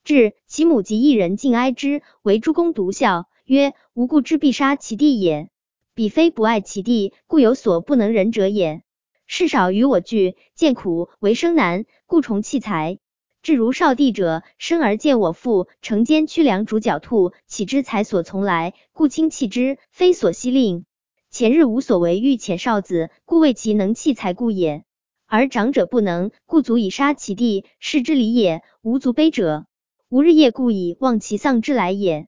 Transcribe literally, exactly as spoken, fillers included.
至，其母及一人尽哀之，为诸公独笑，曰：无故之必杀其弟也。彼非不爱其弟，故有所不能忍者也。事少于我惧，见苦，为生难，故重弃财。至如少弟者，生而见我父，城间驱良逐狡兔，岂知财所从来，故轻弃之，非所希令。前日无所为欲遣少子，故谓其能弃财故也。而长者不能，故足以杀其弟，是之理也。无足悲者，吾日夜故以忘其丧之来也。